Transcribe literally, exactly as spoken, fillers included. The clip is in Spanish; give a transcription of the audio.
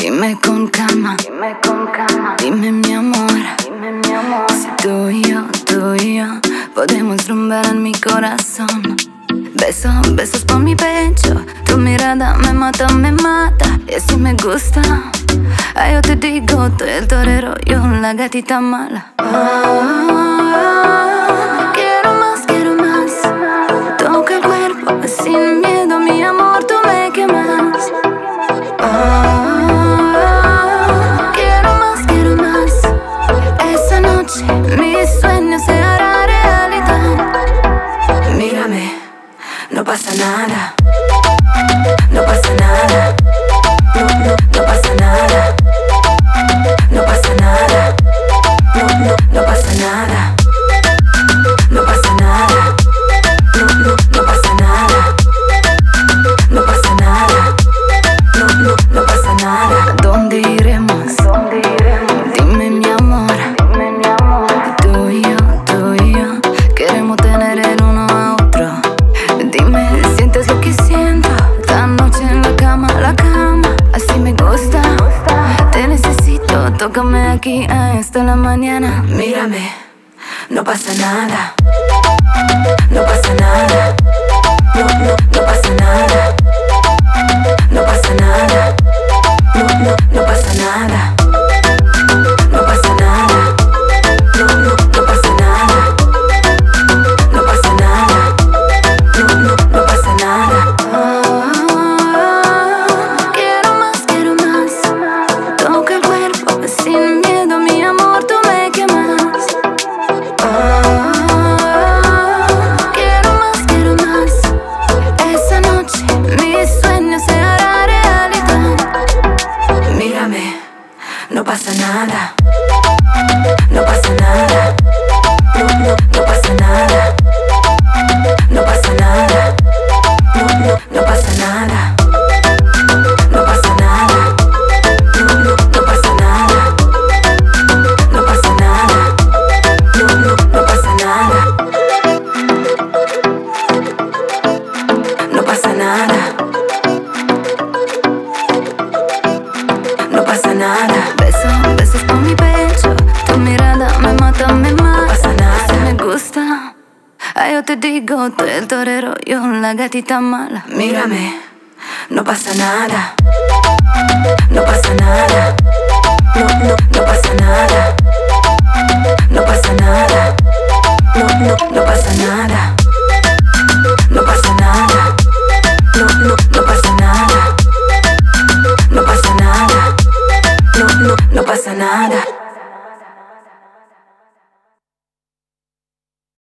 Dime con calma, dime con calma, dime mi amor, dime mi amor. Si tú y yo, tú y yo podemos rumbar en mi corazón. Besos, besos por mi pecho, tu mirada me mata, me mata. Y así me gusta. Ay, yo te digo, tú el torero, yo la gatita mala. Oh, oh, oh, quiero más, quiero más. Toca el cuerpo sin miedo, mi amor, tú me quemas. Oh, oh, quiero más, quiero más. Esa noche mi sueño se hará realidad. Mírame, no pasa nada. No pasa nada. No, no, no pasa nada. No pasa nada. No, no, no pasa nada. No pasa nada. No, no, no pasa nada. No pasa nada. No, no, no pasa nada. ¿A dónde iremos? ¿Dónde iremos? Dime mi amor, dime mi amor. Tú y yo, tú y yo queremos tener el uno a otro. Dime, ¿sientes lo que siento? Esta noche en la cama, la cama, así me gusta. Te necesito, tócame aquí hasta la mañana. Mírame, no pasa nada. No pasa nada. No, no, no pasa nada. No pasa nada. No, no, no pasa nada. No pasa nada. No, no, no pasa nada. No pasa nada. No, no, no pasa nada. Oh, oh, oh, quiero más, quiero más. Toca el cuerpo sin miedo, mi amor, tú me quemas. Oh, oh, oh, quiero más, quiero más. Esa noche mi sueño se hará realidad. Mírame, no pasa nada. No pasa nada. No, no, no pasa nada. No pasa nada. No, no, no pasa nada. No pasa nada. No, no, no pasa nada. No pasa nada. No, no, no pasa nada. No pasa nada. No pasa nada. Besos, besos por mi pecho, tu mirada me mata, me mata. No pasa nada. Así me gusta. Ay, yo te digo, tú el torero, yo la gatita mala. Mírame, no pasa nada. No pasa nada. No, no, no pasa nada. No pasa nada. No, no, no pasa nada. No pasa nada. No, no, no pasa nada. No pasa nada. No, no, no pasa nada.